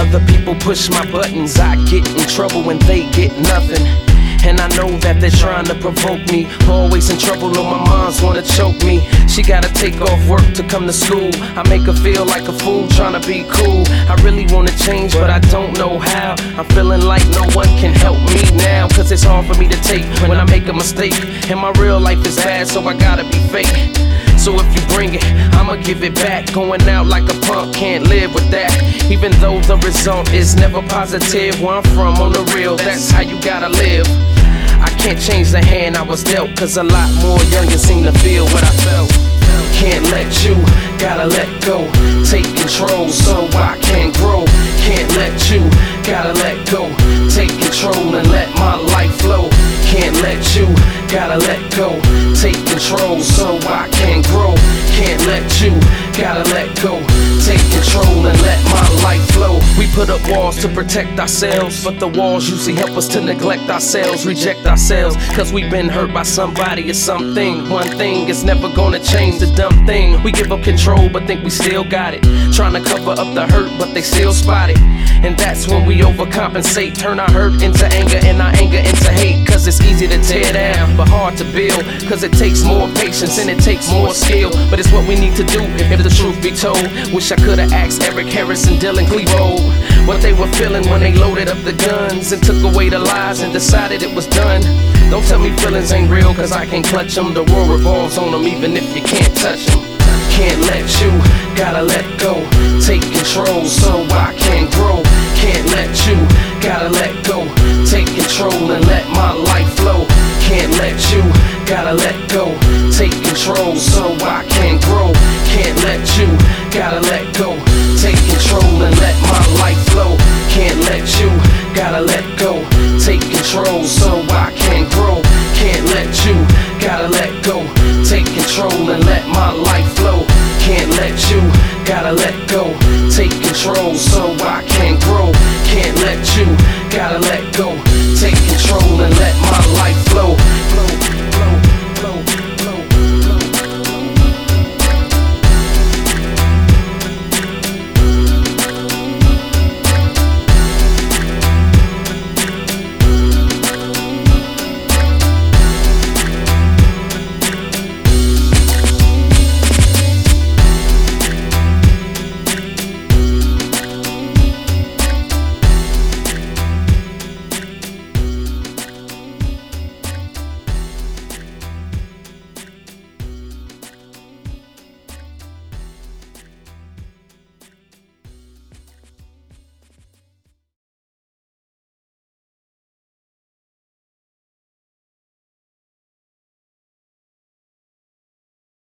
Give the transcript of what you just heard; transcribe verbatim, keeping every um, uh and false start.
other people push my buttons, I get in trouble when they get nothing. And I know that they're trying to provoke me. Always in trouble, know my moms wanna choke me. She gotta take off work to come to school. I make her feel like a fool trying to be cool. I really wanna change, but I don't know how. I'm feeling like no one can help me now, cause it's hard for me to take when I make a mistake. And my real life is bad, so I gotta be fake. So if you bring it, I'ma give it back. Going out like a punk, can't live with that. Even though the result is never positive, where I'm from on the real, that's how you gotta live. I can't change the hand I was dealt, cause a lot more youngins seem to feel what I felt. Can't let you, gotta let go. Take control so I can grow. Can't let you, gotta let go. Take control and let my life flow. Can't let you, gotta let go. Take control so I can grow. Can't let you, gotta let go. Take control and let my life flow. We put up walls to protect ourselves, but the walls usually help us to neglect ourselves, reject ourselves, cause we've been hurt by somebody or something. One thing is never gonna change the dumb thing. We give up control but think we still got it, trying to cover up the hurt but they still spot it. And that's when we overcompensate, turn our hurt into anger and our anger into hate. Cause it's easy to tear down but hard to build, cause it takes more patience and it takes more skill. But it's what we need to do if the truth be told. Wish I could've asked Eric Harrison, Dylan Clevo what they were feeling when they loaded up the guns and took away the lies and decided it was done. Don't tell me feelings ain't real, cause I can't clutch them. The world revolves on them even if you can't touch them. Can't let you, gotta let go. Take control so I can grow. Can't let you, gotta let go. Take control and let my life flow. Can't let you, gotta let go. Take control so I can grow. Can't let you, gotta let go. Take control and let my life flow. Can't let you, gotta let go. Take control so I can grow. Can't let you, gotta let go. Take control and let my life flow. Can't let you, gotta let go. Take control so I can grow. Can't let you, gotta let go. Take control and let my life flow.